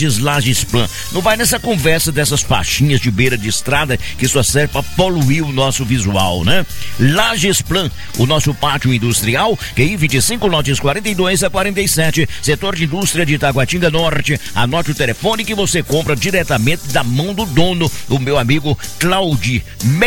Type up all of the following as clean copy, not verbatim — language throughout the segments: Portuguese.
Lagesplan. Não vai nessa conversa dessas faixinhas de beira de estrada que só serve para poluir o nosso visual, né? Lagesplan, o nosso pátio industrial, QI 25, lotes 42 a 47, setor de indústria de Taguatinga Norte. Anote o telefone que você compra diretamente da mão do dono, o meu amigo Claudi,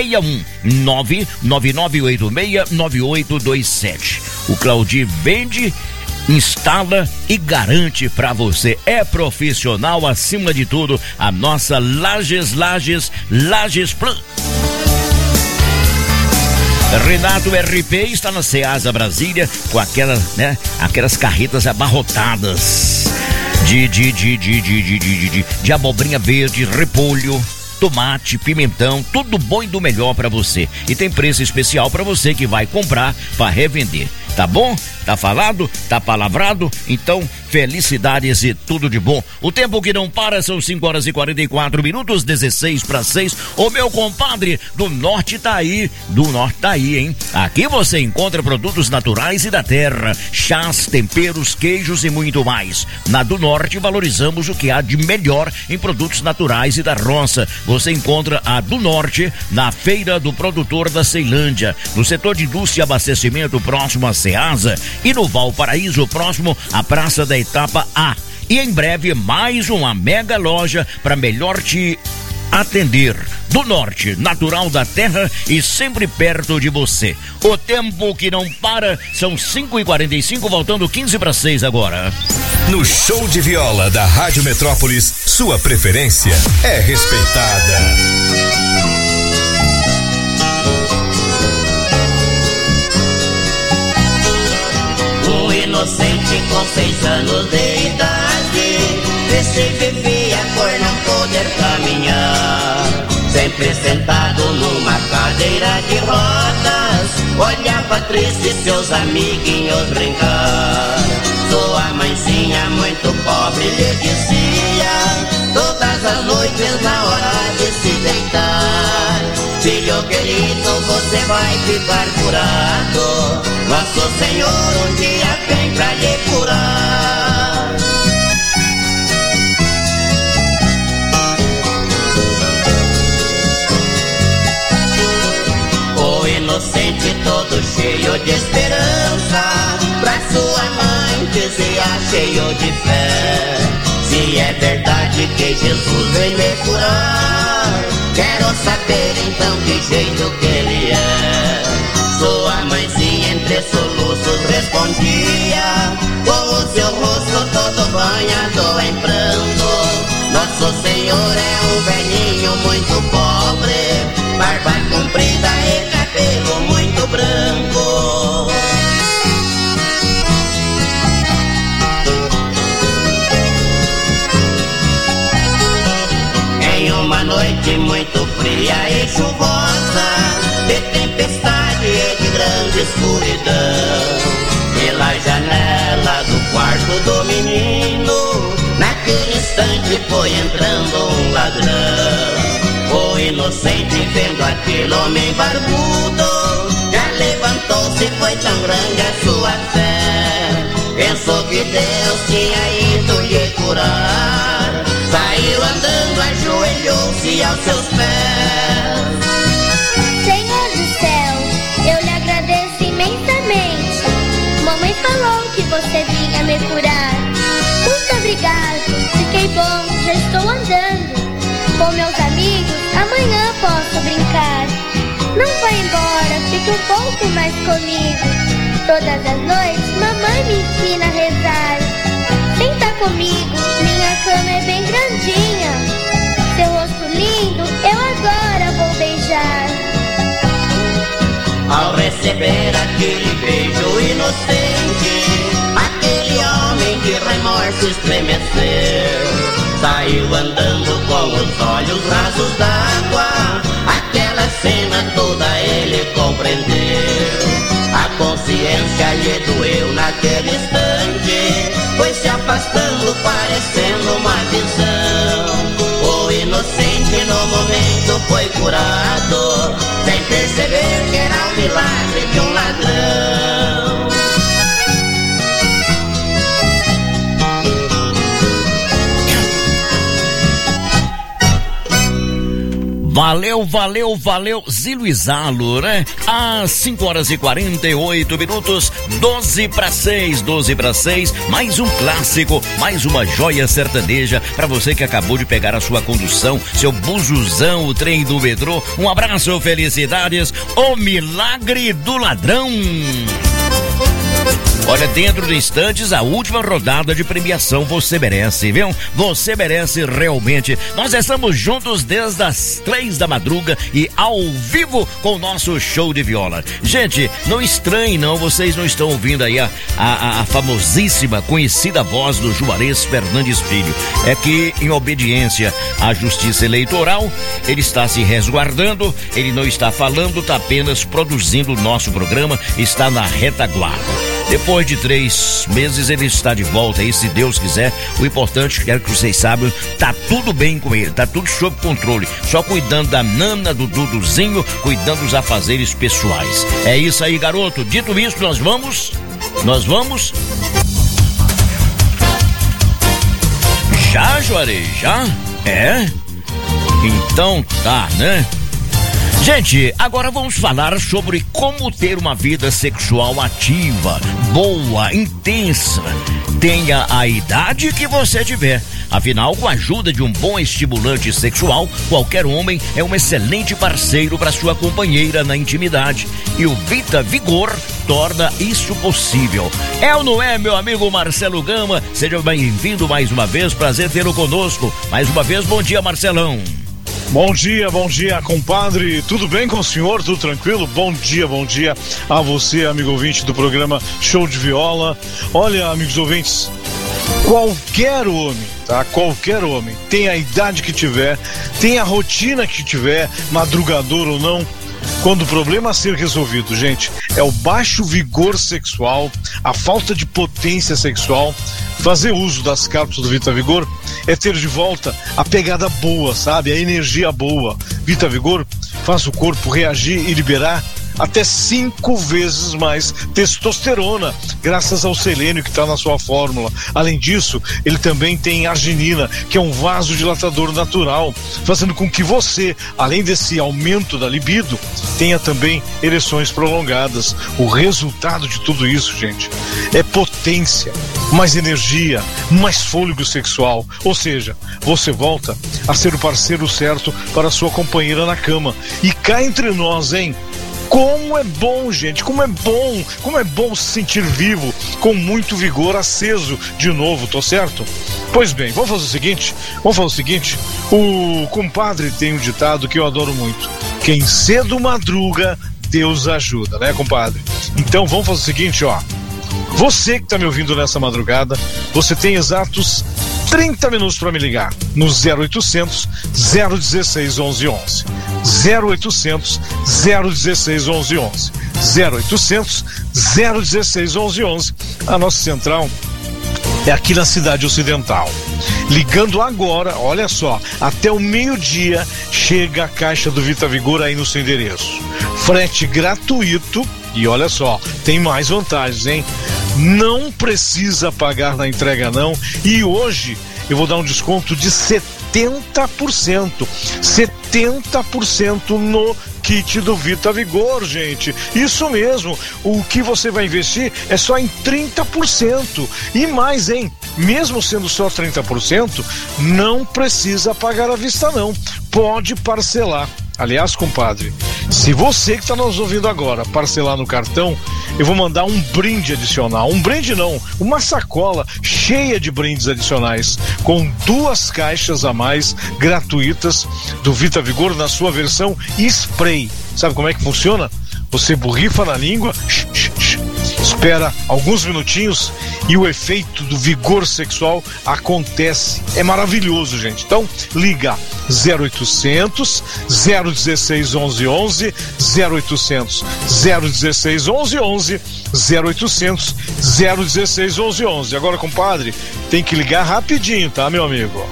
61999869827. O Claudi vende, instala e garante pra você. É profissional acima de tudo. A nossa Lagesplan. Renato RP está na Ceasa Brasília com aquelas carretas abarrotadas de abobrinha verde, repolho, tomate, pimentão, tudo bom e do melhor pra você. E tem preço especial pra você que vai comprar para revender. Tá bom? Tá falado? Tá palavrado? Então, felicidades e tudo de bom. O tempo que não para são 5 horas e 44 minutos, 16 para 6. O meu compadre do norte tá aí. Do norte tá aí, hein? Aqui você encontra produtos naturais e da terra, chás, temperos, queijos e muito mais. Na do norte valorizamos o que há de melhor em produtos naturais e da roça. Você encontra a do norte na Feira do Produtor da Ceilândia, no setor de indústria e abastecimento próximo a Ceasa, e no Valparaíso, próximo à Praça da Etapa A. E em breve mais uma mega loja para melhor te atender. Do norte, natural da terra e sempre perto de você. O tempo que não para são 5h45, voltando 15 para 6 agora. No show de viola da Rádio Metrópolis, sua preferência é respeitada. Inocente com 6 anos de idade, cresci e vivia por não poder caminhar. Sempre sentado numa cadeira de rodas, olhava triste seus amiguinhos brincar. Sua mãezinha muito pobre lhe dizia, todas as noites na hora de se deitar: filho querido, você vai ficar curado, nosso Senhor um dia vem pra lhe curar. O inocente todo cheio de esperança, pra sua mãe dizia cheio de fé: se é verdade que Jesus vem me curar, quero saber então que jeito que ele é. Sua mãezinha entre soluços respondia, com o seu rosto todo banhado em pranto: nosso Senhor é um velhinho muito pobre, barba comprida e cabelo muito branco. Em uma noite muito fria e chuvosa, de tempestade e de grande escuridão, pela janela do quarto do menino, naquele instante foi entrando um ladrão. O inocente, vendo aquele homem barbudo, já levantou-se, foi tão grande a sua fé, pensou que Deus tinha ido lhe curar, saiu andando, ajoelhou-se aos seus pés. Senhor do céu, eu lhe agradeço imensamente. Mamãe falou que você vinha me curar. Muito obrigado, fiquei bom, já estou andando. Com meus amigos, amanhã posso brincar. Não vá embora, fique um pouco mais comigo. Todas as noites, mamãe me ensina a rezar. Senta comigo, minha cama é bem grandinha. Seu rosto lindo, eu agora vou beijar. Ao receber aquele beijo inocente, aquele homem de remorso estremeceu, saiu andando com os olhos rasos d'água. Aquela cena toda ele compreendeu. A consciência lhe doeu naquele instante, foi se afastando parecendo uma visão. O inocente no momento foi curado, sem perceber que era o milagre de um ladrão. Valeu, Zilo e Zalo, né? Às 5h48, 12 para 6, mais um clássico, mais uma joia sertaneja para você que acabou de pegar a sua condução, seu buzuzão, o trem do metrô. Um abraço, felicidades, o milagre do ladrão. Olha, dentro de instantes, a última rodada de premiação. Você merece, viu? Você merece realmente. Nós estamos juntos desde as 3 da madruga e ao vivo com o nosso show de viola. Gente, não estranhe não, vocês não estão ouvindo aí a famosíssima, conhecida voz do Juarez Fernandes Filho. É que, em obediência à justiça eleitoral, ele está se resguardando, ele não está falando, está apenas produzindo o nosso programa, está na retaguarda. Depois de 3 meses ele está de volta aí, se Deus quiser. O importante, quero que vocês saibam, tá tudo bem com ele, tá tudo sob controle, só cuidando da Nana, do Duduzinho, cuidando dos afazeres pessoais. É isso aí, garoto. Dito isso, nós vamos? Já, Juarez, já? É? Então tá, né? Gente, agora vamos falar sobre como ter uma vida sexual ativa, boa, intensa. Tenha a idade que você tiver. Afinal, com a ajuda de um bom estimulante sexual, qualquer homem é um excelente parceiro para sua companheira na intimidade. E o Vita Vigor torna isso possível. É ou não é, meu amigo Marcelo Gama? Seja bem-vindo mais uma vez, prazer tê-lo conosco. Mais uma vez, bom dia, Marcelão. Bom dia, compadre. Tudo bem com o senhor? Tudo tranquilo? Bom dia a você, amigo ouvinte do programa Show de Viola. Olha, amigos ouvintes, qualquer homem, tá? Qualquer homem, tem a idade que tiver, tem a rotina que tiver, madrugador ou não, quando o problema a ser resolvido, gente, é o baixo vigor sexual, a falta de potência sexual, fazer uso das cápsulas do Vita Vigor é ter de volta a pegada boa, sabe? A energia boa. Vita Vigor faz o corpo reagir e liberar até 5 vezes mais testosterona, graças ao selênio que está na sua fórmula. Além disso, ele também tem arginina, que é um vasodilatador natural, fazendo com que você, além desse aumento da libido, tenha também ereções prolongadas. O resultado de tudo isso, gente, é potência, mais energia, mais fôlego sexual. Ou seja, você volta a ser o parceiro certo para a sua companheira na cama. E cá entre nós, hein? Como é bom, gente, como é bom se sentir vivo, com muito vigor, aceso de novo, tô certo? Pois bem, vamos fazer o seguinte, o compadre tem um ditado que eu adoro muito: quem cedo madruga, Deus ajuda, né, compadre? Então vamos fazer o seguinte, ó, você que tá me ouvindo nessa madrugada, você tem exatos 30 minutos para me ligar no 0800 016 1111. 0800 016 1111. 0800 016 1111. A nossa central é aqui na Cidade Ocidental. Ligando agora, olha só, até o meio-dia chega a caixa do Vita Vigor aí no seu endereço. Frete gratuito. E olha só, tem mais vantagens, hein? Não precisa pagar na entrega não. E hoje eu vou dar um desconto de 70%. 70% no kit do Vita Vigor, gente. Isso mesmo. O que você vai investir é só em 30%. E mais, hein? Mesmo sendo só 30%, não precisa pagar à vista não. Pode parcelar. Aliás, compadre, se você que está nos ouvindo agora parcelar no cartão, eu vou mandar um brinde adicional. Um brinde não, uma sacola cheia de brindes adicionais, com 2 caixas a mais gratuitas do Vita Vigor na sua versão spray. Sabe como é que funciona? Você borrifa na língua, espera alguns minutinhos e o efeito do vigor sexual acontece. É maravilhoso, gente. Então, liga 0800 016 1111, 0800 016 1111, 0800 016 1111. Agora, compadre, tem que ligar rapidinho, tá, meu amigo?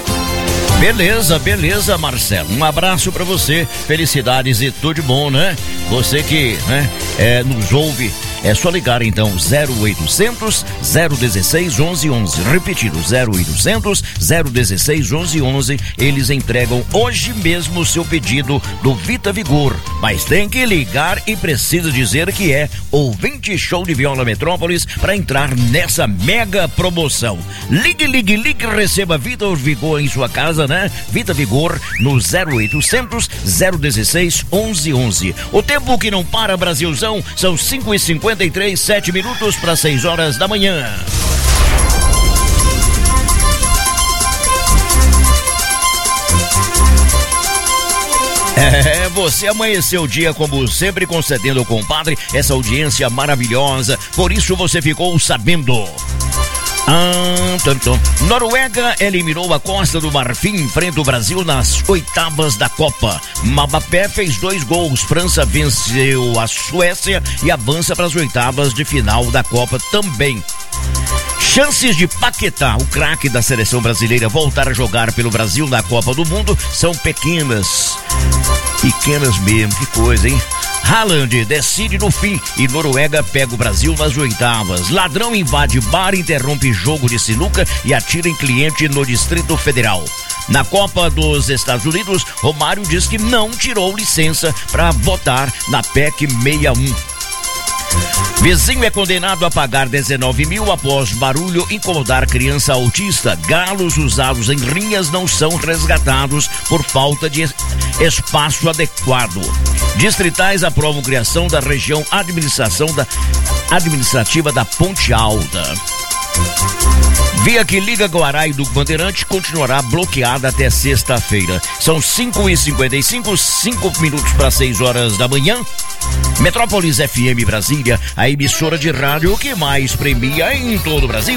Beleza, Marcelo. Um abraço pra você, felicidades e tudo de bom, né? Você que, né, nos ouve É só ligar então 0800 016 1111. Repetindo, 0800 016 1111. Eles entregam hoje mesmo o seu pedido do Vita Vigor. Mas tem que ligar e precisa dizer que é ouvinte Show de Viola Metrópolis para entrar nessa mega promoção. Ligue, receba Vita Vigor em sua casa, né? Vita Vigor no 0800 016 1111. O tempo que não para, Brasilzão, são 5h53, 7 minutos para 6 horas da manhã. Você amanheceu o dia como sempre, concedendo ao compadre essa audiência maravilhosa, por isso você ficou sabendo. Noruega eliminou a Costa do Marfim, enfrenta o Brasil nas oitavas da Copa. Mbappé fez 2 gols, França venceu a Suécia e avança para as oitavas de final da Copa também. Chances de Paquetá, o craque da seleção brasileira, voltar a jogar pelo Brasil na Copa do Mundo são pequenas. Pequenas mesmo, que coisa, hein? Haaland decide no fim e Noruega pega o Brasil nas oitavas. Ladrão invade bar, interrompe jogo de sinuca e atira em cliente no Distrito Federal. Na Copa dos Estados Unidos, Romário diz que não tirou licença para votar na PEC 61. Vizinho é condenado a pagar 19 mil após barulho incomodar criança autista. Galos usados em rinhas não são resgatados por falta de espaço adequado. Distritais aprovam criação da região administrativa da Ponte Alta. Via que liga Guará e do Bandeirante continuará bloqueada até sexta-feira. São 5h55, 5 minutos para 6 horas da manhã. Metrópolis FM Brasília, a emissora de rádio que mais premia em todo o Brasil.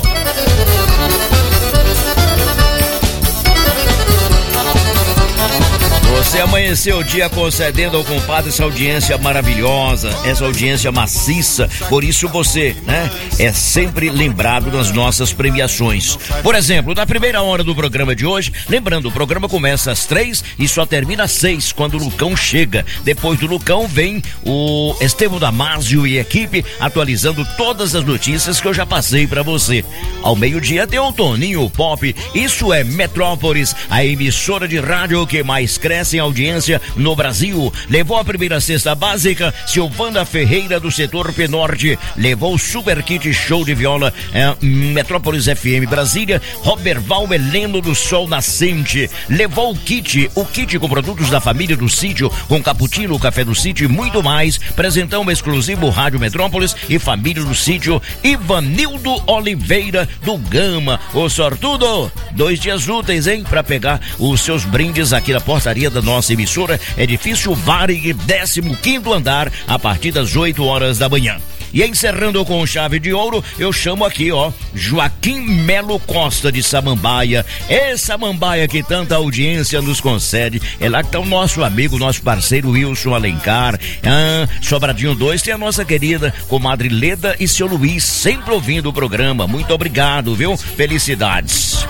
Você amanheceu o dia concedendo ao compadre essa audiência maravilhosa, essa audiência maciça, por isso você, né, é sempre lembrado nas nossas premiações. Por exemplo, na primeira hora do programa de hoje, lembrando, o programa começa às 3 e só termina às 6, quando o Lucão chega. Depois do Lucão vem o Estevão Damasio e equipe atualizando todas as notícias que eu já passei pra você. Ao meio-dia tem o Toninho Pop, isso é Metrópolis, a emissora de rádio que mais cresce em audiência no Brasil. Levou a primeira cesta básica, Silvana Ferreira do setor P-Norte. Levou o super kit show de viola Metrópolis FM Brasília, Roberval Heleno do Sol Nascente. Levou o kit com produtos da família do sítio, com cappuccino, café do sítio e muito mais. Presentão exclusivo Rádio Metrópolis e família do sítio, Ivanildo Oliveira do Gama. O sortudo, 2 dias úteis, hein? Pra pegar os seus brindes aqui na portaria da nossa emissora, edifício Varig, 15º andar, a partir das 8 horas da manhã. E encerrando com chave de ouro, eu chamo aqui, ó, Joaquim Melo Costa de Samambaia. Essa Samambaia que tanta audiência nos concede. É lá que tá o nosso amigo, nosso parceiro Wilson Alencar. Sobradinho 2 tem a nossa querida comadre Leda e seu Luiz, sempre ouvindo o programa. Muito obrigado, viu? Felicidades.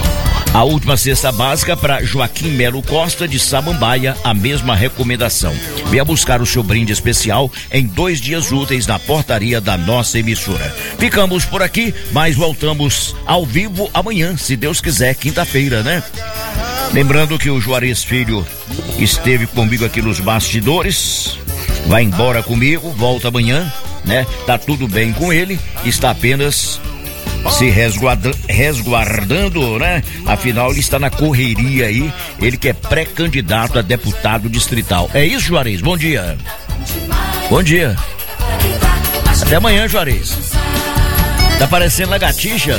A última cesta básica para Joaquim Melo Costa de Samambaia, a mesma recomendação. Venha buscar o seu brinde especial em 2 dias úteis na portaria da nossa emissora. Ficamos por aqui, mas voltamos ao vivo amanhã, se Deus quiser, quinta-feira, né? Lembrando que o Juarez Filho esteve comigo aqui nos bastidores, vai embora comigo, volta amanhã, né? Tá tudo bem com ele, está apenas se resguardando, né? Afinal, ele está na correria aí, ele que é pré-candidato a deputado distrital. É isso, Juarez? Bom dia. Bom dia. Até amanhã, Juarez. Tá parecendo lagartixa?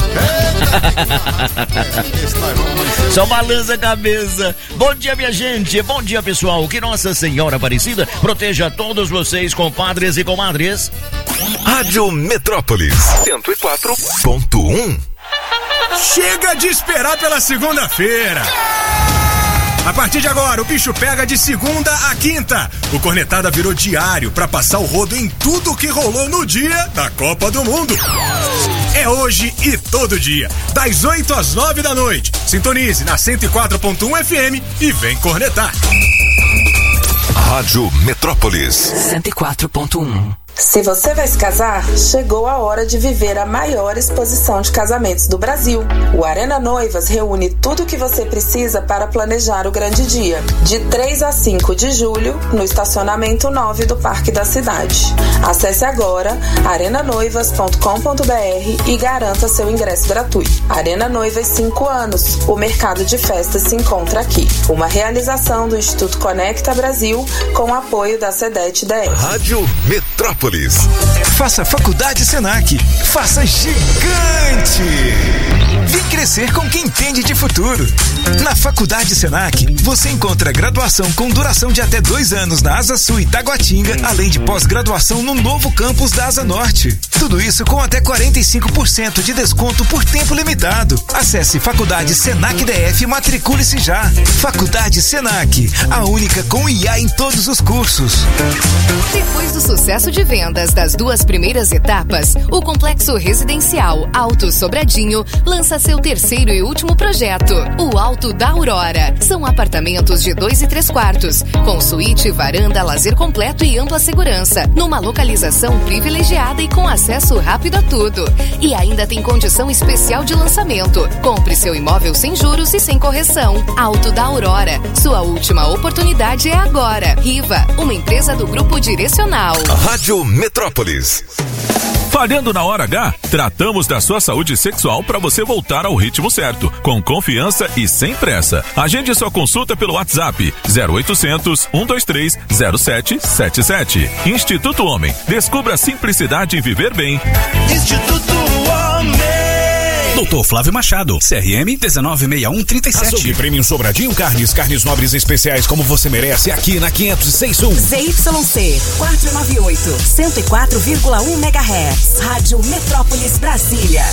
Só balança a cabeça. Bom dia, minha gente. Bom dia, pessoal. Que Nossa Senhora Aparecida proteja todos vocês, compadres e comadres. Rádio Metrópolis 104.1. Chega de esperar pela segunda-feira. A partir de agora, o bicho pega de segunda a quinta. O Cornetada virou diário pra passar o rodo em tudo que rolou no dia da Copa do Mundo. É hoje e todo dia, das 8 às 9 da noite. Sintonize na 104.1 FM e vem cornetar. Rádio Metrópolis 104.1. Se você vai se casar, chegou a hora de viver a maior exposição de casamentos do Brasil. O Arena Noivas reúne tudo o que você precisa para planejar o grande dia. De 3 a 5 de julho, no estacionamento 9 do Parque da Cidade. Acesse agora arenanoivas.com.br e garanta seu ingresso gratuito. Arena Noivas 5 anos. O mercado de festas se encontra aqui. Uma realização do Instituto Conecta Brasil com o apoio da SEDET-DR. Rádio Metrópolis. Faça Faculdade Senac. Faça gigante. Vem crescer com quem entende de futuro. Na Faculdade Senac, você encontra graduação com duração de até 2 anos na Asa Sul e Taguatinga, além de pós-graduação no novo campus da Asa Norte. Tudo isso com até 45% de desconto por tempo limitado. Acesse Faculdade Senac DF e matricule-se já. Faculdade Senac, a única com IA em todos os cursos. Depois do sucesso de vendas das 2 primeiras etapas, o Complexo Residencial Alto Sobradinho lança seu terceiro e último projeto, o Alto da Aurora. São apartamentos de 2 e 3 quartos, com suíte, varanda, lazer completo e ampla segurança, numa localização privilegiada e com acesso rápido a tudo. E ainda tem condição especial de lançamento. Compre seu imóvel sem juros e sem correção. Alto da Aurora. Sua última oportunidade é agora. Riva, uma empresa do Grupo Direcional. Rádio Metrópolis. Falhando na hora H? Tratamos da sua saúde sexual para você voltar ao ritmo certo, com confiança e sem pressa. Agende sua consulta pelo WhatsApp 0800 123 0777. Instituto Homem. Descubra a simplicidade em viver bem. Instituto Homem. Doutor Flávio Machado, CRM 196137. Açougue Premium Sobradinho Carnes nobres especiais como você merece aqui na 506 Sul. ZYC 498, 104,1 MHz. Rádio Metrópolis Brasília.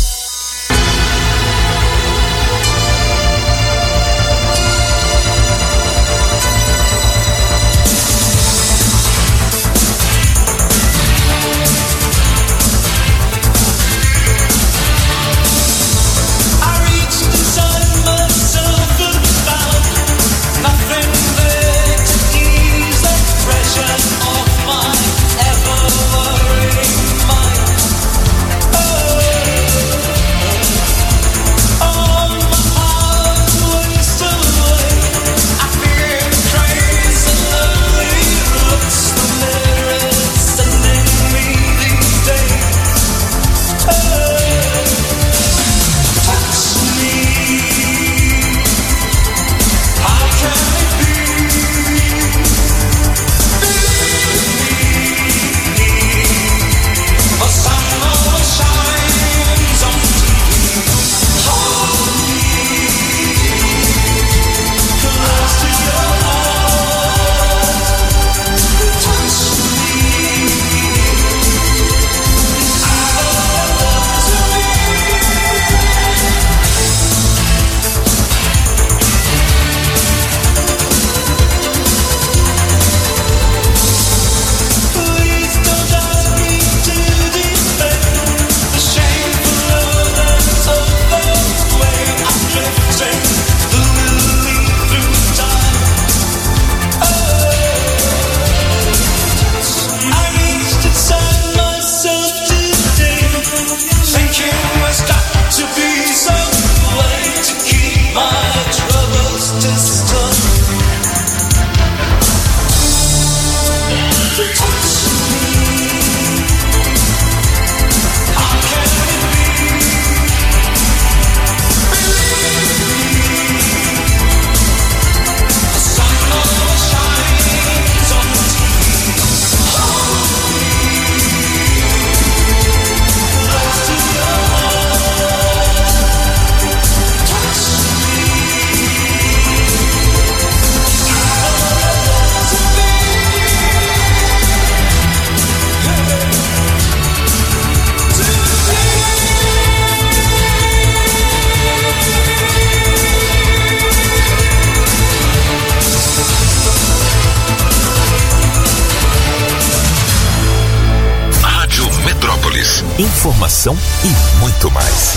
Informação e muito mais.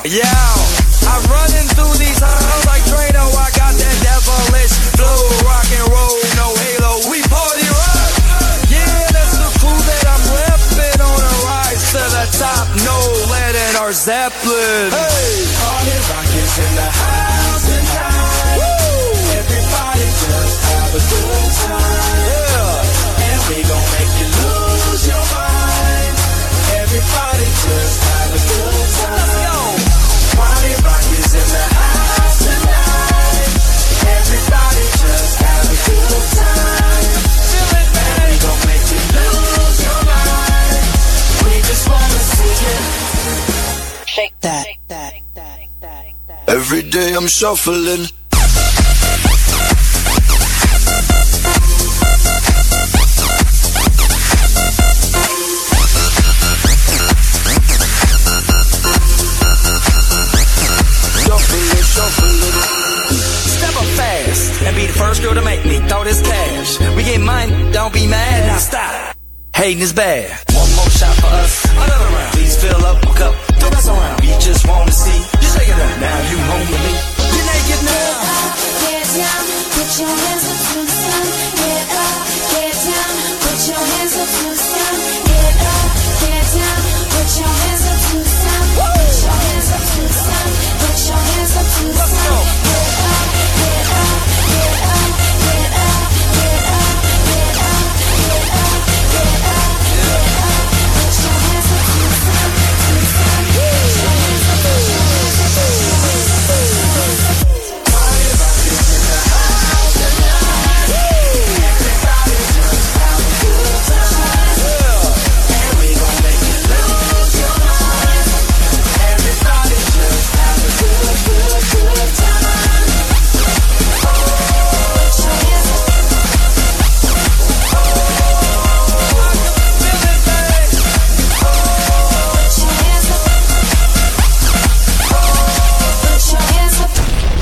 Yeah, I'm running through these halls like Drano. I got that devilish flow, rock and roll, no halo. We party rock. Yeah, that's the crew that I'm repping on a rise to the top. No lead in our Zeppelin. Hey, party rock is in the house tonight. Woo! Everybody just have a good time. Yeah, and we gon' make you lose your mind. Everybody just have a good time. Let's go. Party rock is in the house tonight. Everybody just have a good time. Feel it, man. We gon' make you lose your mind. We just wanna see you shake that. Every day I'm shuffling. Step up fast and be the first girl to make me throw this cash. We get money, don't be mad, now stop. Hating is bad. One more shot for us, another round. Please fill up a cup, don't mess around. We just wanna see you shake it up. Now you home with me. You're naked now. Get down, put your hands up to the sun. Get up, get down, put your hands up to the sun. Get up, get down, put your hands up to the sun. Put your hands up to the sun. Put your hands up to the sun. Get up, get up, get up, get up, get up, get up, get up, get up, get up. Put your hands up to the sun, to the sun. Put your hands up, put your hands up, put your hands up. Party rock is in the house tonight. Everybody just have a good time. And we gon' make you lose your mind. Everybody just have a good, good, good time. Oh, put your hands up. Oh, I can feel it, babe. Oh, put your hands up. Oh, put your hands up.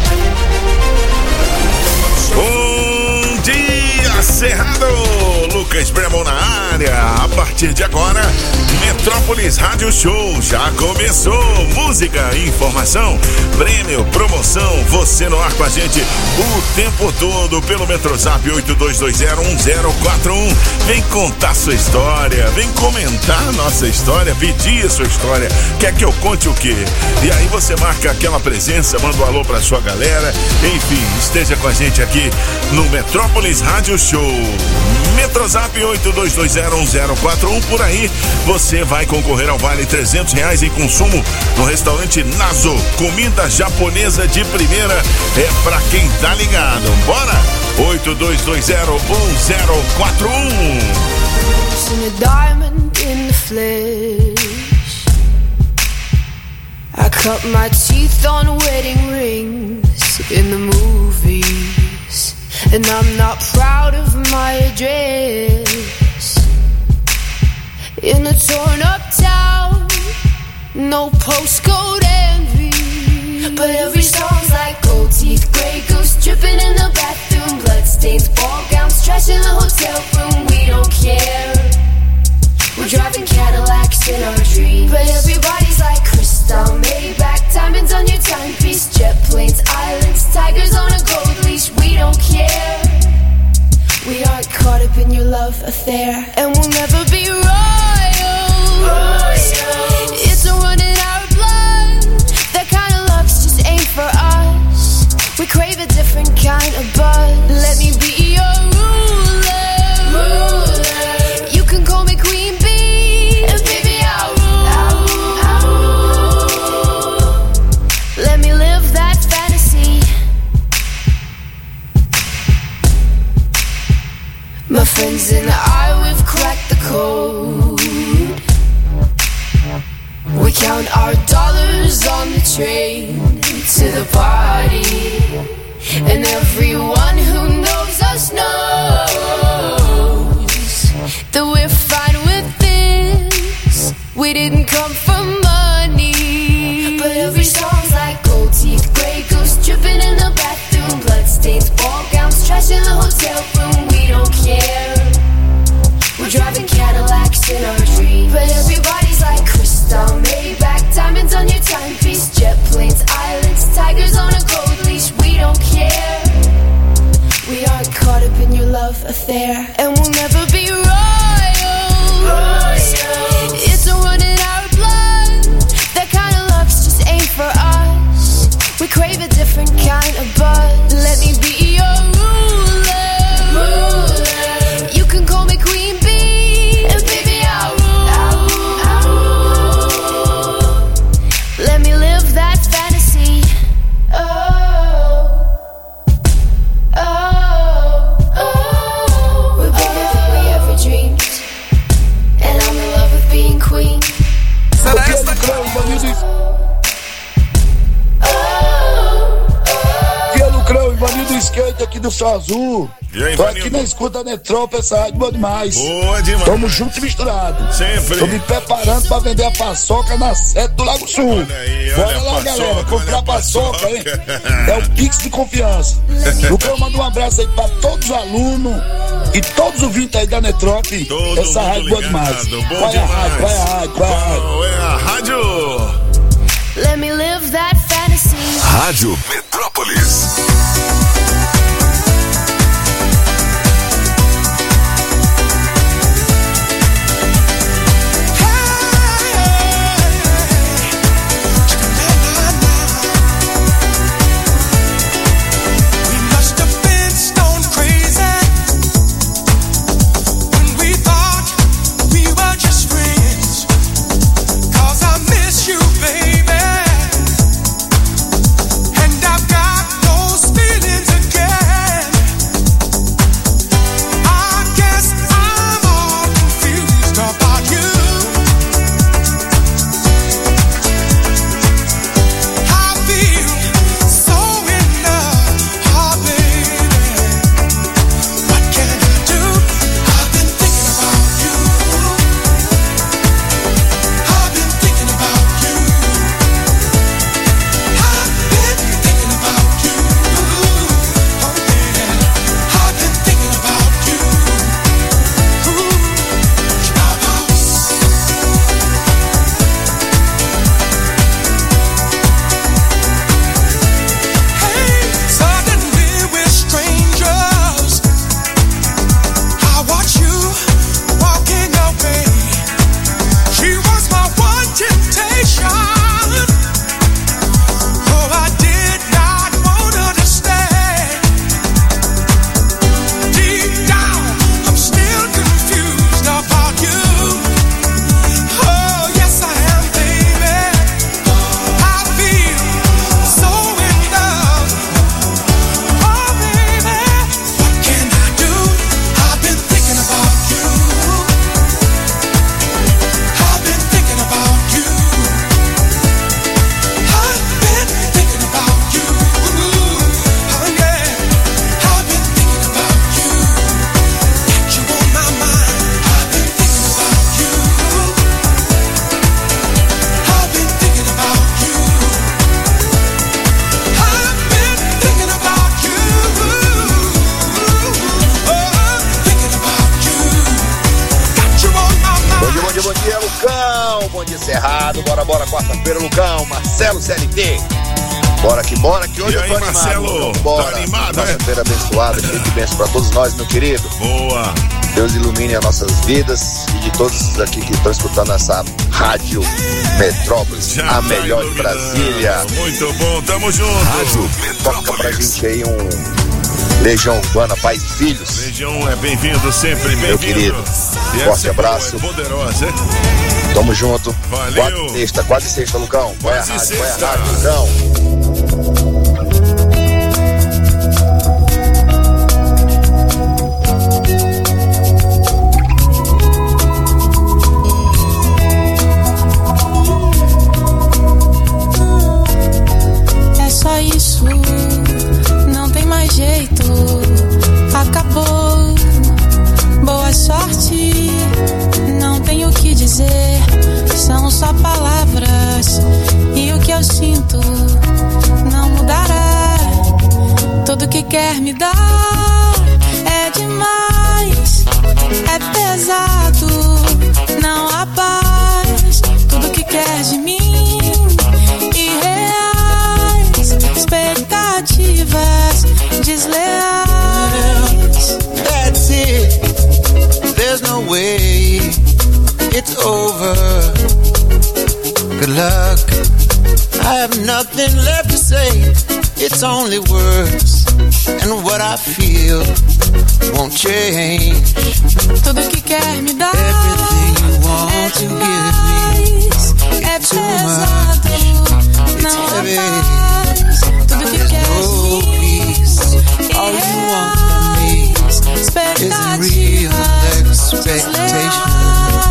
Bom dia, Cerrado! Lucas Bremon na área. A partir de agora, Metrópolis Rádio Show já começou. Música, informação, prêmio, promoção. Você no ar com a gente o tempo todo pelo Metrozap 82201041. Vem contar sua história, vem comentar nossa história, pedir a sua história. Quer que eu conte o quê? E aí você marca aquela presença, manda um alô pra sua galera. Enfim, esteja com a gente aqui no Metrópolis Rádio Show. Metrozap 82201041. Por aí você vai concorrer ao vale R$300 em consumo no restaurante Nazo. Comida japonesa de primeira é pra quem tá ligado. Bora? 82201041. Seen a diamond in the flesh. I cut my teeth on wedding rings in the movies, and I'm not proud of my address. In a torn up town, no postcode envy, but every song's like gold teeth, grey goose dripping in the bathroom, bloodstains, ball gowns, trash in the hotel room. We don't care. We're driving Cadillacs in our dreams, but everybody's like crystal, Maybach, diamonds on your timepiece, jet planes, islands, tigers on a gold leash. We don't care. We aren't caught up in your love affair, and we'll never be royals. It's a run in our blood. That kind of luck's just ain't for us. We crave a different kind of buzz. Let me be your ruler. You can call me Queen Bee, and baby I'll rule. Let me live that fantasy. My friends and I, we've cracked the code. We count our dollars on the train to the party, and everyone who knows us knows that we're fine with this. We didn't come for money, but every song's like gold teeth, grey goose dripping in the bathroom, bloodstains, ball gowns, trash in the hotel room. We don't care. We're driving Cadillacs in our dreams, but everybody's like crystal, Maybach, diamonds on your timepiece, jet love affair, and we'll never be royals. It's a run in our blood. That kind of luck's just ain't for us. We crave a different kind of buzz. Let me be your ruler. You can call me Queen Bee, and baby I'll rule. Let me live that fantasy. We're bigger than we ever dreamed, and I'm in love with being queen. Ivanildo Skate aqui do Céu Azul. Aí, tô aqui na escuta da Metrópole, essa rádio boa demais. Boa demais. Tamo junto e misturado. Sempre. Tô me preparando pra vender a paçoca na sede do Lago Sul. Bora lá, galera, comprar paçoca, hein? É o Pix de confiança. Lucão, manda um abraço aí pra todos os alunos e todos os ouvintes aí da Metrópole. Essa rádio boa demais. Vai a rádio. É a rádio. Let me live that fantasy. Rádio Metrópolis. Quarta-feira, Lucão, Marcelo CLT. Bora que hoje eu tô animado. Marcelo, bora. Tá animado, quarta-feira abençoada, cheio de bênção pra todos nós, meu querido. Boa. Deus ilumine as nossas vidas e de todos aqui que estão escutando essa rádio Metrópolis, já a melhor de Brasília. Muito bom, tamo junto. Rádio Toca pra gente aí um Legião Urbana, Pais e Filhos. Legião é bem-vindo, sempre bem-vindo. Meu querido, forte abraço. É poderosa, hein? Tamo junto. Valeu. Quase sexta, Lucão. Vai a rádio, Lucão. É só isso, não tem mais jeito. Acabou. Boa sorte, não tenho o que dizer. São só palavras e o que eu sinto não mudará. Tudo que quer me dar é demais, é pesado, não há paz. Tudo que quer de mim, irreais, expectativas desleais. over. Good luck. I have nothing left to say. It's only words, and what I feel won't change. Tudo que quer me dar, everything you want to give me, é pesado, não há paz. Tudo que quer de mim, all you want from me is real expectations.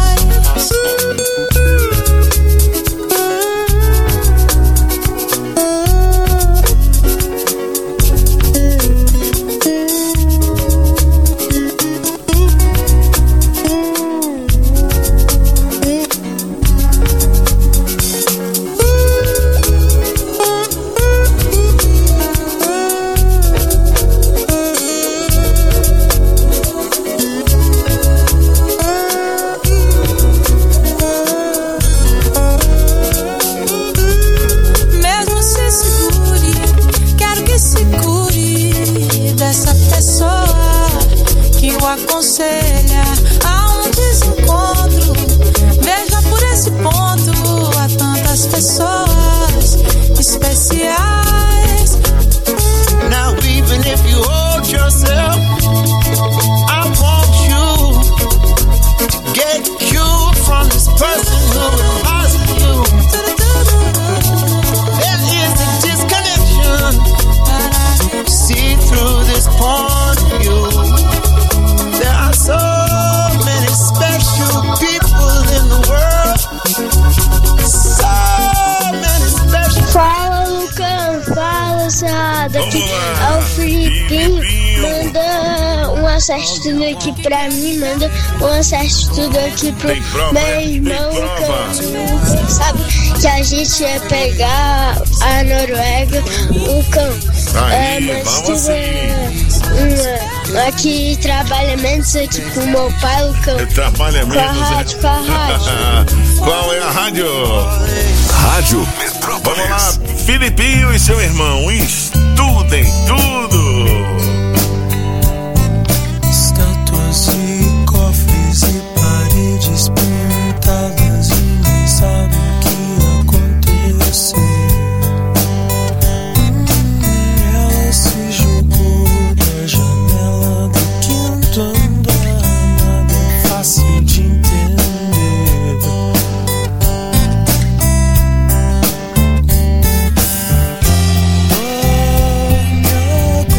aconselha a um desencontro. Veja por esse ponto, há tantas pessoas especiais. Now even if you hold yourself, I want you to get cured from this person who has you. There is a disconnection. See through this point of view. There are so many special people in the world. So many special. Fala, Lucão, fala, Sada. Aqui é o Filipinho. Manda um acesso tudo aqui pra mim. Manda um acesso tudo aqui pro meu irmão. Cão. Sabe que a gente ia pegar a Noruega. O Cão. Mas tudo aqui trabalha menos aqui com o meu pai, o Cão. Trabalha menos. Com a rádio. Qual é a rádio? Rádio Metrópolis. Vamos lá, Filipinho e seu irmão, estudem tudo. Estátuas e cofres e paredes pintadas, ninguém sabe o que aconteceu. Ela se jogou da janela do quinto andar, nada é fácil de entender. Dorme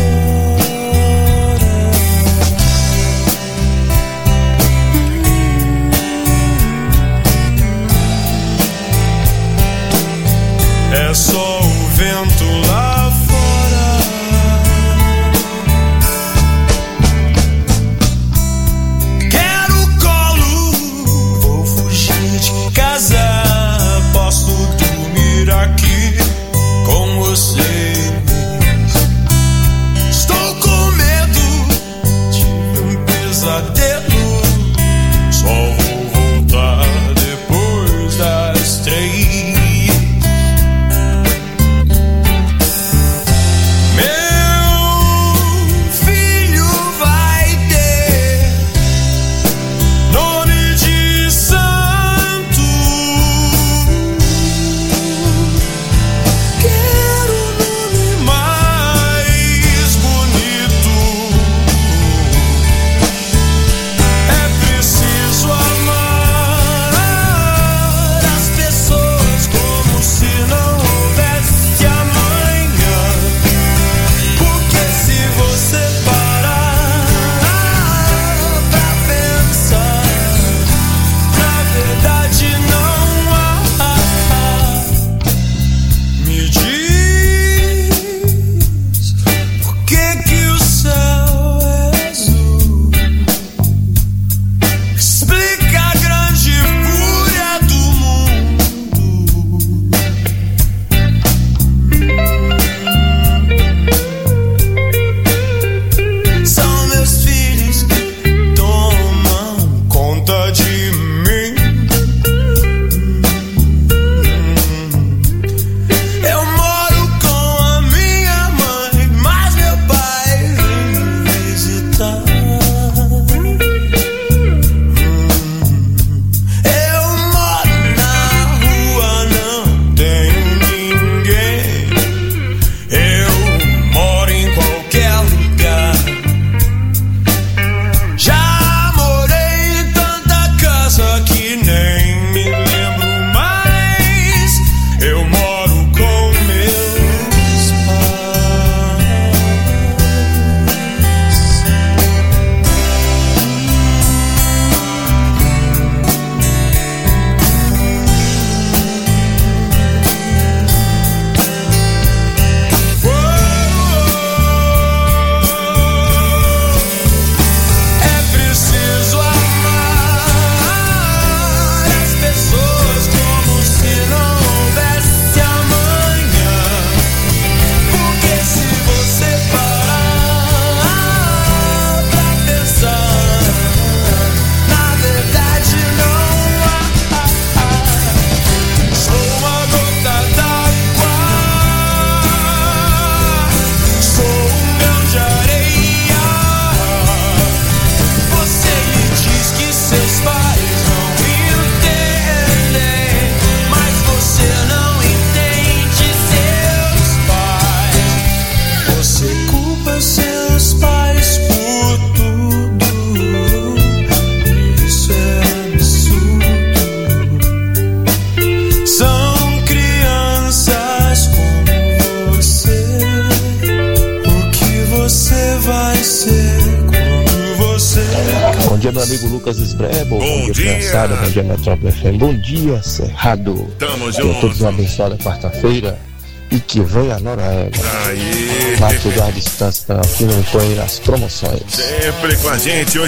dia, meu amigo Lucas Esbrebo. Bom dia, criançada. Bom dia, Metrópole FM. Bom dia, Cerrado. Tamo junto. A todos uma abençoada quarta-feira e que venha a Noraega. Vai tudo à distância, que não põe as promoções. Sempre com a gente,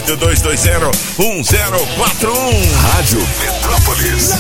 82201041. Rádio Metrópolis.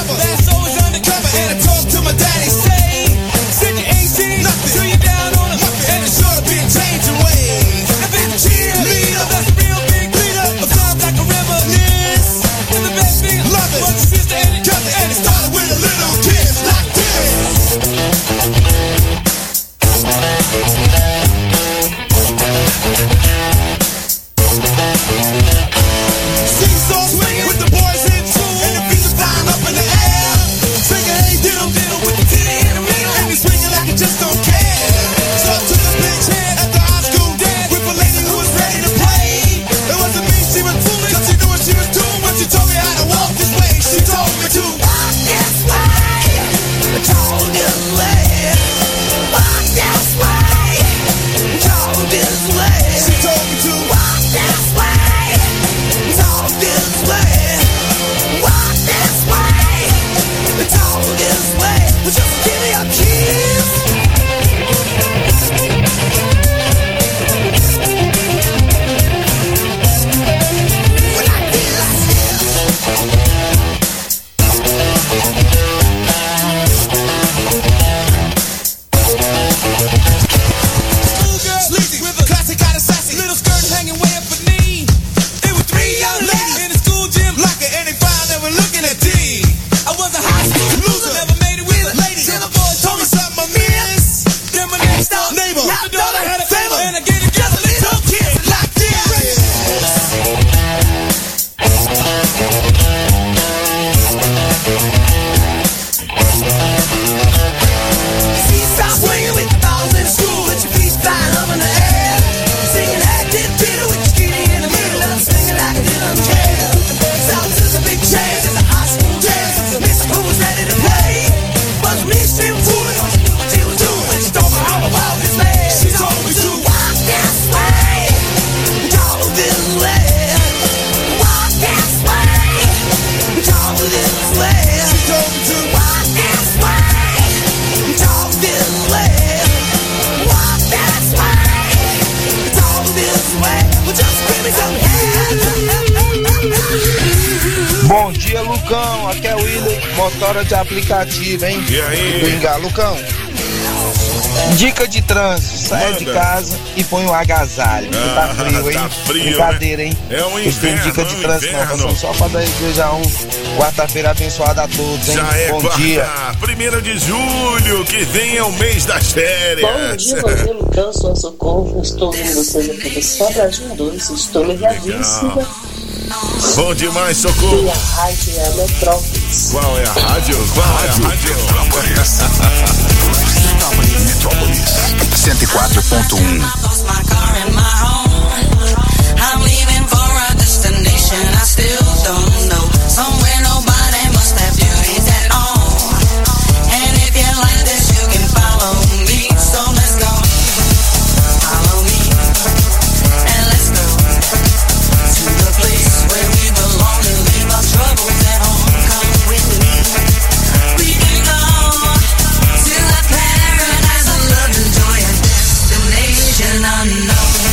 Bom dia, Lucão. Aqui é o William, motora de aplicativo, hein? E aí? Vingar, Lucão. Dica de trânsito: saia de casa e põe um agasalho. Tá frio, hein? Tá frio, brincadeira, né? hein? É um inverno. Tem dica de trânsito, não. Passando só pra desejar quarta-feira abençoada a todos, hein? Já é Bom quarta, dia. 1º de julho, que vem é o mês das férias. Bom dia, Lucão. Sou a Socorro. Estou ouvindo vocês aqui do Sobradinho 2. Estou ligadíssima. Bom demais, Socorro. E a rádio é a Metrópolis. Qual é a rádio? Qual é a rádio? Metrópolis 104.1. I know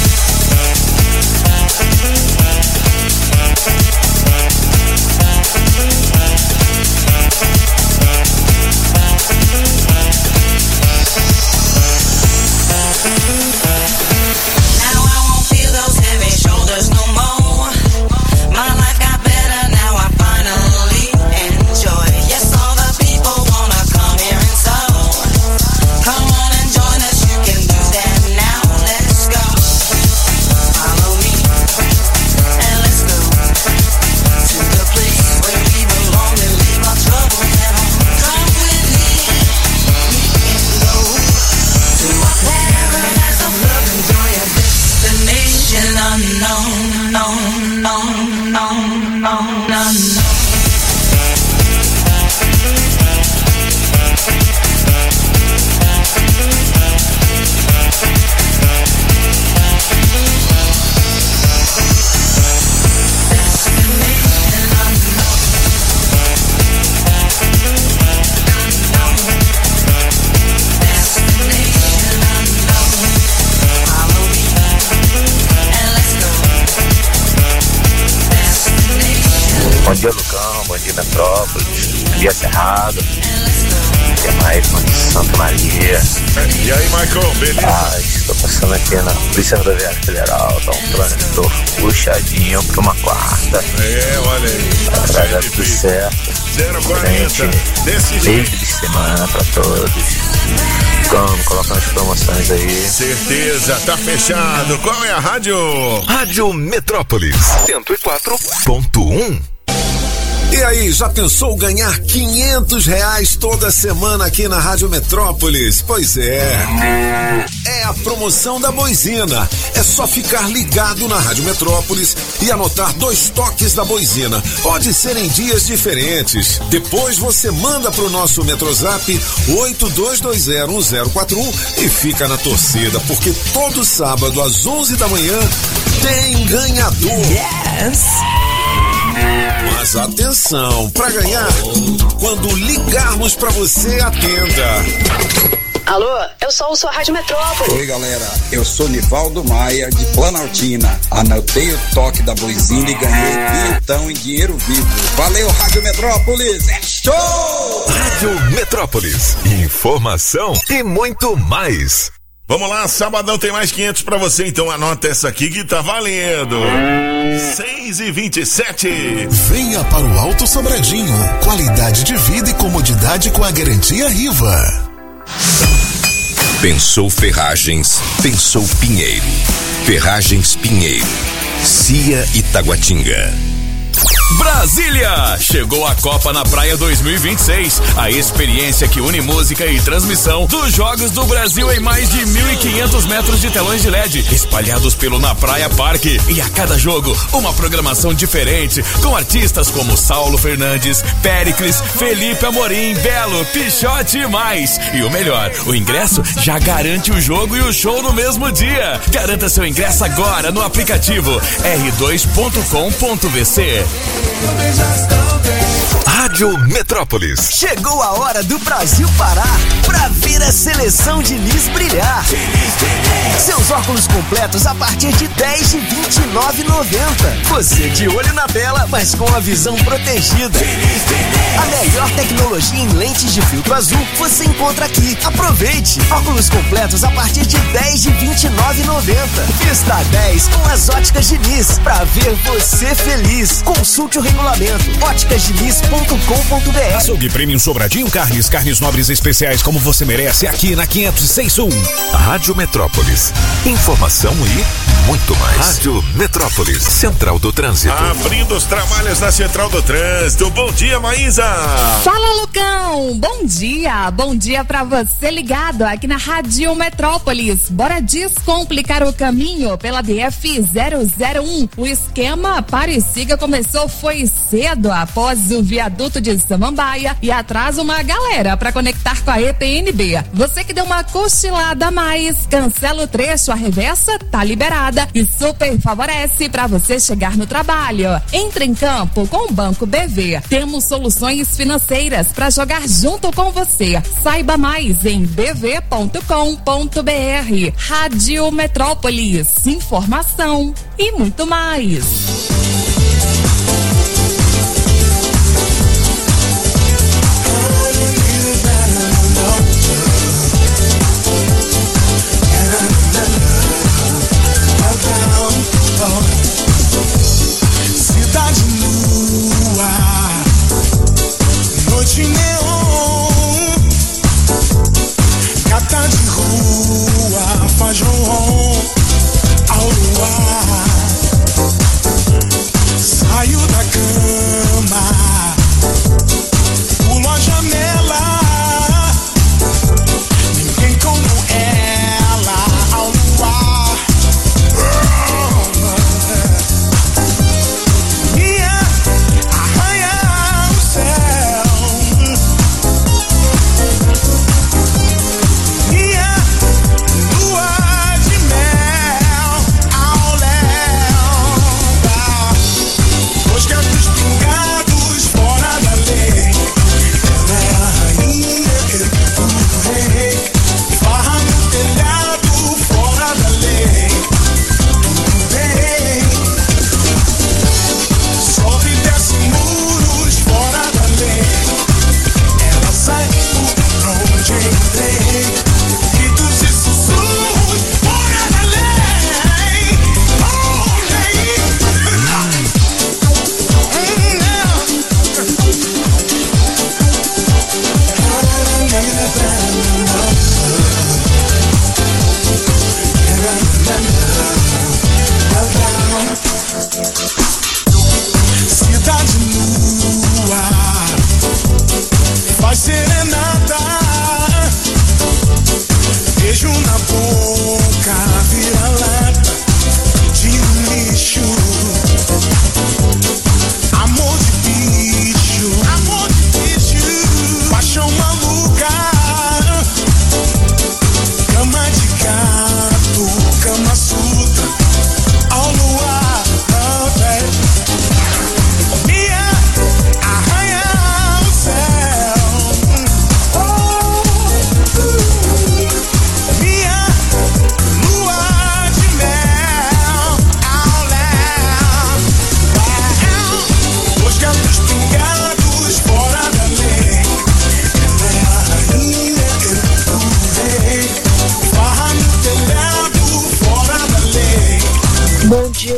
Bom dia, Lucão. Bom dia, Metrópolis. Bom dia, Cerrado. Tem mais de Santa Maria. E aí, Michael, beleza? Estou passando aqui na Polícia Rodoviária Federal. Tá um trânsito puxadinho pra uma quarta. Olha aí. Vai dar tudo certo. 040. Desse jeito. De semana pra todos. Vamos colocar as promoções aí. Certeza, tá fechado. Qual é a rádio? Rádio Metrópolis 104.1. E aí, já pensou ganhar R$500 toda semana aqui na Rádio Metrópolis? Pois é. É a promoção da Boizina. É só ficar ligado na Rádio Metrópolis e anotar 2 toques da Boizina. Pode ser em dias diferentes. Depois você manda pro nosso Metrozap 82201041 e fica na torcida, porque todo sábado às 11 da manhã tem ganhador. Yes! Mas atenção, para ganhar, quando ligarmos para você, atenda. Alô, eu sou a Rádio Metrópolis. Oi, galera, eu sou Nivaldo Maia, de Planaltina. Anotei o toque da Boizina e ganhei então em dinheiro vivo. Valeu, Rádio Metrópolis, é show! Rádio Metrópolis, informação e muito mais. Vamos lá, sabadão tem mais 500 pra você, então anota essa aqui que tá valendo. 6h27. Venha para o Alto Sobradinho. Qualidade de vida e comodidade com a garantia Riva. Pensou Ferragens, pensou Pinheiro. Ferragens Pinheiro. Cia e Taguatinga. Brasília! Chegou a Copa na Praia 2026. A experiência que une música e transmissão dos Jogos do Brasil em mais de 1.500 metros de telões de LED espalhados pelo Na Praia Parque. E a cada jogo, uma programação diferente com artistas como Saulo Fernandes, Péricles, Felipe Amorim, Belo, Pichote e mais. E o melhor, o ingresso já garante o jogo e o show no mesmo dia. Garanta seu ingresso agora no aplicativo r2.com.vc. Rádio Metrópolis. Chegou a hora do Brasil parar pra ver a seleção de Nis brilhar. Seus óculos completos a partir de R$10 e R$29,90. Você de olho na tela, mas com a visão protegida. A melhor tecnologia em lentes de filtro azul você encontra aqui. Aproveite! Óculos completos a partir de R$10 e R$29,90. Está 10 com as óticas de Nis pra ver você feliz. Consulte o regulamento. óticasdiniz.com.br. Açougue Premium Sobradinho Carnes nobres especiais como você merece aqui na 506 Sul. Rádio Metrópolis. Informação e muito mais. Rádio Metrópolis. Central do Trânsito. Abrindo os trabalhos na Central do Trânsito. Bom dia, Maísa. Fala, Lucão. Bom dia pra você ligado aqui na Rádio Metrópolis. Bora descomplicar o caminho pela DF-001. O esquema Pare e Siga começou foi cedo após o viaduto de Samambaia e atrasa uma galera para conectar com a EPNB. Você que deu uma cochilada a mais, cancela o trecho, a reversa tá liberada e super favorece para você chegar no trabalho. Entre em campo com o Banco BV. Temos soluções financeiras para jogar junto com você. Saiba mais em bv.com.br. Rádio Metrópolis, informação e muito mais. Cidade nua, noite neon, gata de rua, faz ao luar.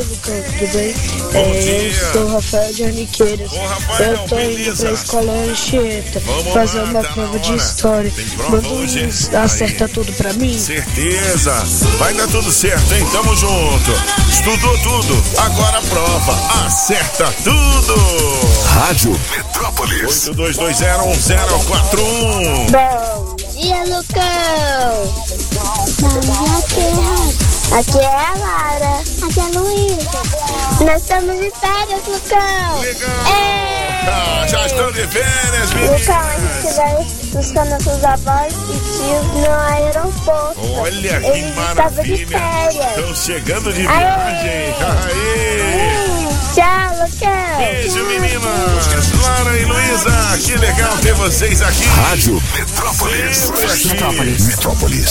Lucão, tudo bem? Eu sou o Rafael de Arniqueiras. Eu tô indo pra escola Anchieta fazer uma prova de história. Manda acerta tudo pra mim? Certeza, vai dar tudo certo, hein? Tamo junto. Estudou tudo, agora a prova. Acerta tudo. Rádio Metrópolis 82201041. Bom dia, Lucão. Bom dia, aqui é a Lara. Aqui é a Luísa. Nós estamos de férias, Lucão. Legal. Já estão de férias, menina. Lucão, a gente vai buscar nossos avós e tios no aeroporto. Olha que Eles maravilha. Estão chegando de viagem. Aê. Tchau, Lucão. Beijo, meninas. Lara e Luísa, que legal ter vocês aqui. Rádio Metrópolis. Metrópolis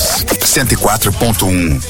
104.1.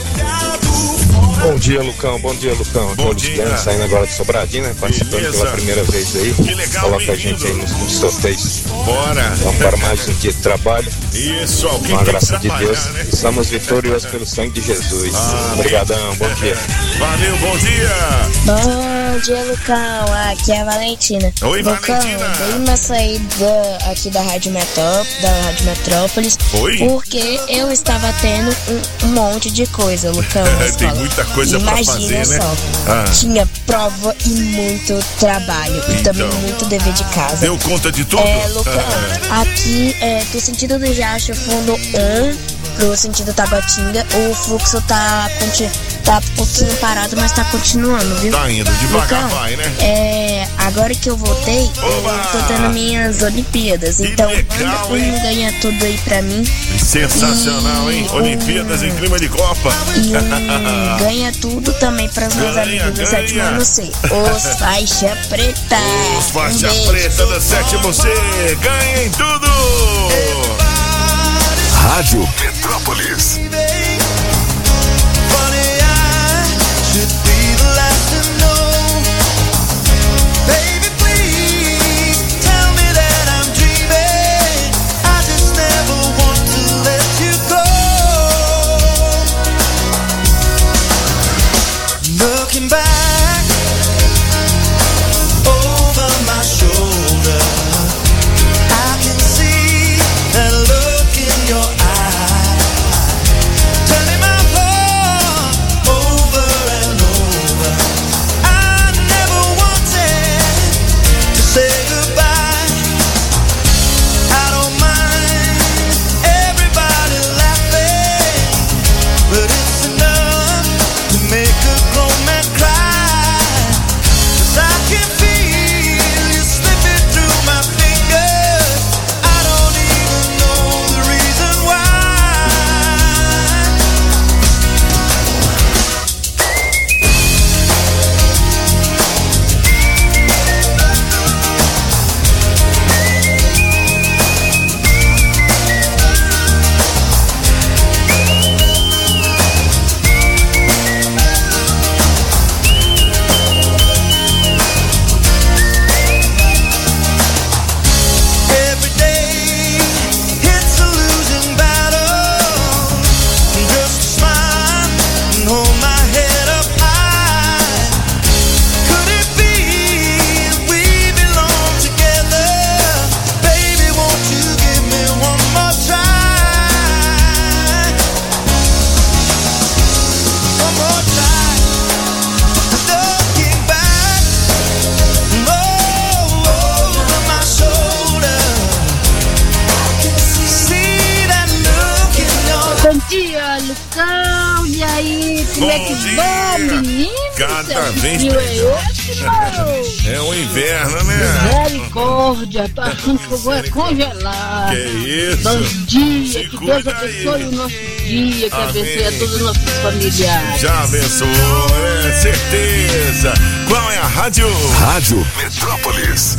Bom dia, Lucão. Bom dia, Lucão. Bom dia. Saindo agora de Sobradinho, né? Participando pela primeira vez aí. Que legal, coloca a gente aí nos sorteios. Bora. Vamos para mais um dia de trabalho. Isso, alguém com a tem graça que de Deus. né? Estamos vitoriosos pelo sangue de Jesus. Obrigadão, bom dia. Valeu, bom dia. Bom dia, Lucão. Aqui é a Valentina. Oi, Lucão, Valentina. eu dei uma saída aqui da Rádio Metrópolis. Oi? Porque eu estava tendo um monte de coisa, Lucão. na Tem escola. muita coisa pra Imagina fazer, né? só. Tinha prova e muito trabalho. E também muito dever de casa. Deu conta de tudo? Lucão, aqui do sentido do Riacho Fundo 1 pro sentido Taguatinga, o fluxo tá um pouquinho parado, mas tá continuando, viu? Tá indo, devagar Lucão, vai, né? agora que eu voltei, eu tô tendo minhas Olimpíadas, então ganha tudo aí pra mim. Sensacional, hein? Olimpíadas em clima de Copa. E ganha tudo também pras meus amigos do 7º ano C. Os faixa preta. Os faixa preta do 7º C. Ganhem tudo! Rádio Metrópolis. Looking back over my shoulder, I can see that look in your eye, turning my heart over and over. I never wanted to say goodbye. I don't mind everybody laughing, but it's enough to make a grown man cry. 'Cause I can feel you slipping through my fingers. I don't even know the reason why. Every day it's a losing battle. Just smile and hold my head up high. Could it be we belong together? Baby, won't you give me one more try? One more try. Looking back over my shoulder, see that look in your Bom dia, Lucão. E aí, como é que vai, menino? Cada vez frio melhor. é É o inverno, né? Misericórdia, tô achando que eu vou congelar. Que isso? Bom dia, que Deus abençoe o nosso dia, que abençoe a todos os nossos familiares. Já abençoou, é certeza. Qual é a rádio? Rádio Metrópolis.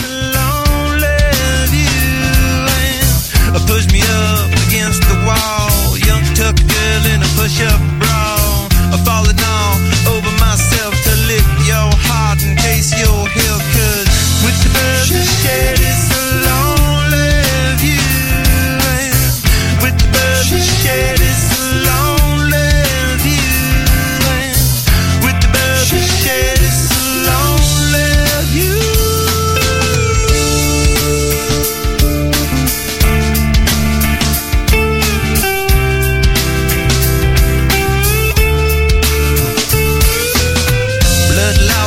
push me up against the wall. Young tuck girl in a push-up bra. Falling all over myself to lift your heart in case you're here. 'Cause with the birds you shed, it's a lonely view. And with the birds you shed, it's a lonely view. And with the birds you shed.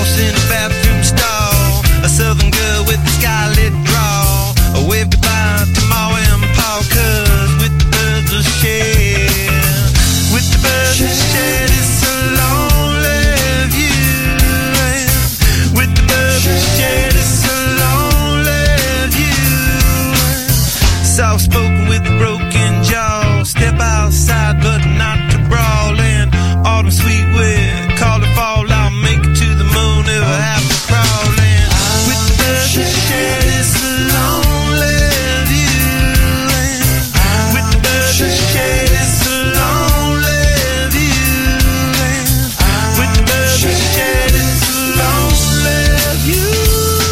lost in a bathroom stall. A southern girl with a skylit draw. I waved goodbye to Ma and Pa, 'cause with the birds of shed, with the birds of shed, it's a lonely view. And with the birds of shed, it's a lonely view. Soft spoken with a broken jaw. Step outside, but not to brawl. And autumn sweet with call it fall. I'll make it to the moon if I have to crawl. And with the birds of shed, it's a lonely view. And with the birds of shed, it's a lonely view. And with the birds of shed, it's a lonely view.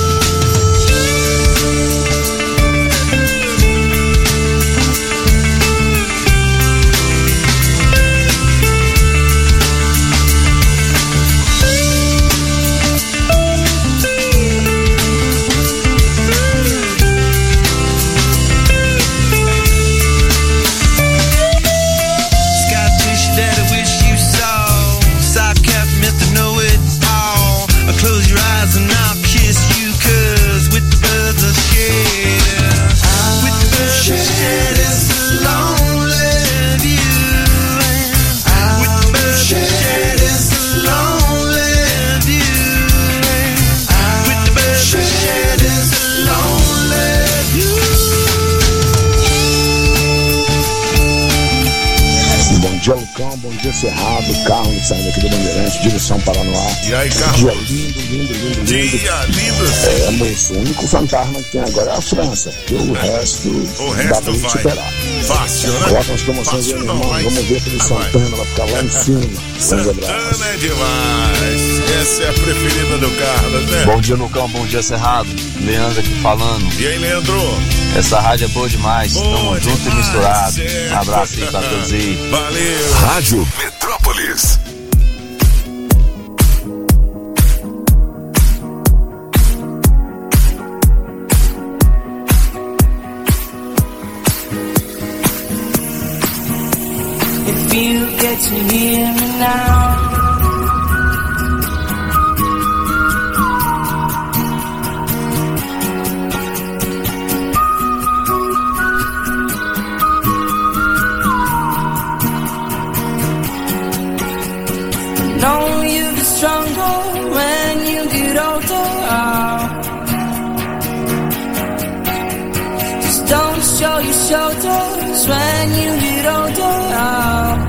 Close your eyes and I'll kiss you, 'cause with the birds of shed, with the birds of shed, it's a lonely view. With the birds of shed, it's a lonely view. With the birds of shed, it's a lonely view. Bom dia, Lucão. Bom dia, Cerrado. Carlos saindo aqui do Bandeirante, direção Paranoá. E aí, Carlos? Dia lindo. Dia lindo. Mas o único fantasma que tem agora é a França, porque o resto dá pra gente superar. Fácil, né? Coloca as promoções aí, meu irmão. Vamos ver aquele Santana, vai ficar lá em cima. Santana é demais. Essa é a preferida do Carlos, né? Bom dia, Lucão. Bom dia, Cerrado. Leandro aqui falando. E aí, Leandro? Essa rádio é boa demais. Tamo junto e misturado. Um abraço aí pra todos aí. Valeu. Rádio Metrópolis. If you get to hear me now, know you'll be stronger when you get older. Just don't show your shoulders when you get older.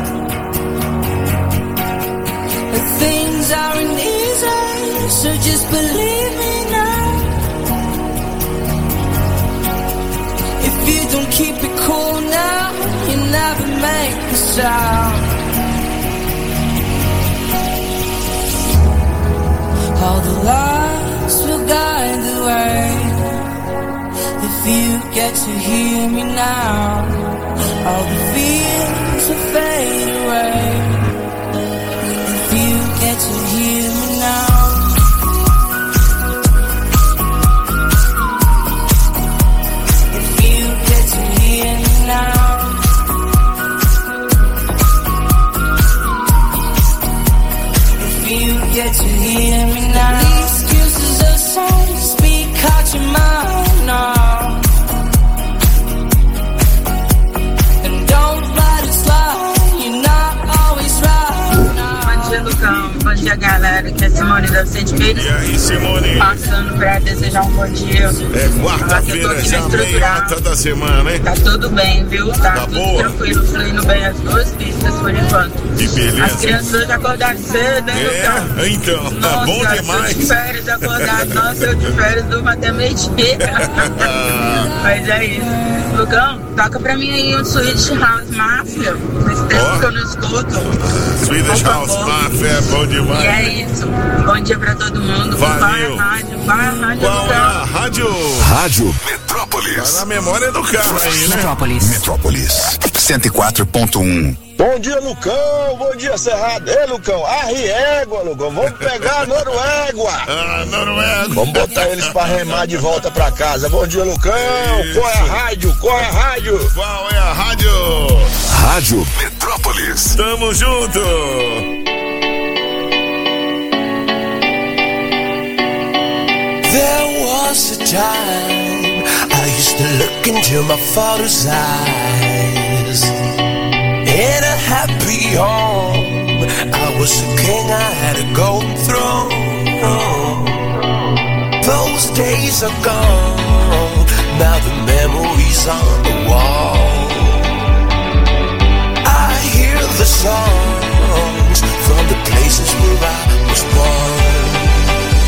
Things aren't easy, so just believe me now. If you don't keep it cool now, you never make a sound. All the lights will guide the way. If you get to hear me now, all the fears will fade away. Get to hear me now. If you get to hear me now. If you get to hear me now. These excuses are songs, speak out your mind now. And don't let it slide, you're not always right now. Bom dia, Lucão. Bom dia, galera. Aqui é Simone da Vicente Pires. E aí, Simone? Passando pra desejar um bom dia. É quarta-feira, já meia rota da semana, hein? Tá tudo bem, viu? Tá tudo boa? tranquilo, fluindo bem as duas pistas por enquanto. Que beleza. As crianças hoje acordaram cedo, hein, Lucão? Então, nossa, bom demais. Eu de férias acordado. Nossa, eu de férias durmo até meio-dia. Mas é isso. Lucão, toca pra mim aí um Swedish House Mafia. Faz tempo que eu não escuto. Swedish House Mafia é bom demais. E é isso. Bom dia pra todo mundo. Valeu. Vai a rádio. Qual é a rádio? Rádio Metrópolis. Tá na memória do carro aí, né? Metrópolis 104.1. Bom dia, Lucão. Bom dia, Cerrado. Ei, Lucão, arriégua, Lucão. Vamos pegar a Noruégua. Noruégua. Vamos botar eles pra remar de volta pra casa. Bom dia, Lucão. Isso. Qual é a rádio? Qual é a rádio? Qual é a rádio? Rádio Metrópolis. Tamo junto. was a time I used to look into my father's eyes. In a happy home, I was a king, I had a golden throne. Those days are gone, now the memories on the wall. I hear the songs from the places where I was born.